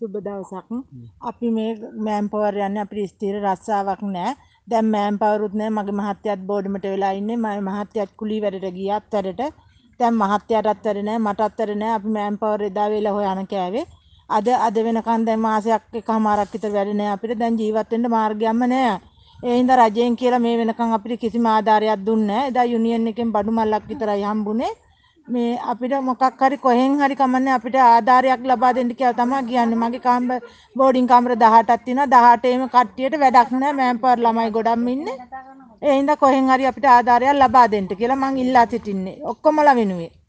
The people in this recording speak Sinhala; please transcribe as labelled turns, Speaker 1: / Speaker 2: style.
Speaker 1: සුබ දවසක්. අපි මේ මෑන් පවර් යන්නේ අපිට ස්ථිර රස්සාවක් නැහැ. දැන් මෑන් පවරුත් නැහැ. මගේ මහත්තයාත් බෝඩමට වෙලා ඉන්නේ. මගේ මහත්තයාත් කුලී වැඩට ගියාත් වැඩට. දැන් මහත්තයාටත් වැඩ නැහැ. මටත් වැඩ නැහැ. අපි මෑන් පවර් එදා වේලා හොයන කෑවේ. අද වෙනකන් දැන් මාසයක් එකමාරක් විතර වැඩ නැහැ අපිට. දැන් ජීවත් වෙන්න මාර්ගයක්ම නැහැ. ඒ හින්දා රජයෙන් කියලා මේ වෙනකන් අපිට කිසිම ආධාරයක් දුන්නේ නැහැ. එදා යුනියන් එකෙන් බඩු මල්ලක් විතරයි හම්බුනේ. මේ අපිට මොකක් හරි කොහෙන් හරි කමන්නේ අපිට ආධාරයක් ලබා දෙන්න කියලා තමයි කියන්නේ. මගේ බෝඩින් කාමර 18ක් තියෙනවා. 18ේම කට්ටියට වැඩක් නැහැ. මෑන්පවර් ළමයි ගොඩක් ඉන්නේ. ඒ හින්දා කොහෙන් හරි අපිට ආධාරයක් ලබා දෙන්න කියලා මං ඉල්ලා සිටින්නේ. ඔක්කොමලා වෙනුවෙන්.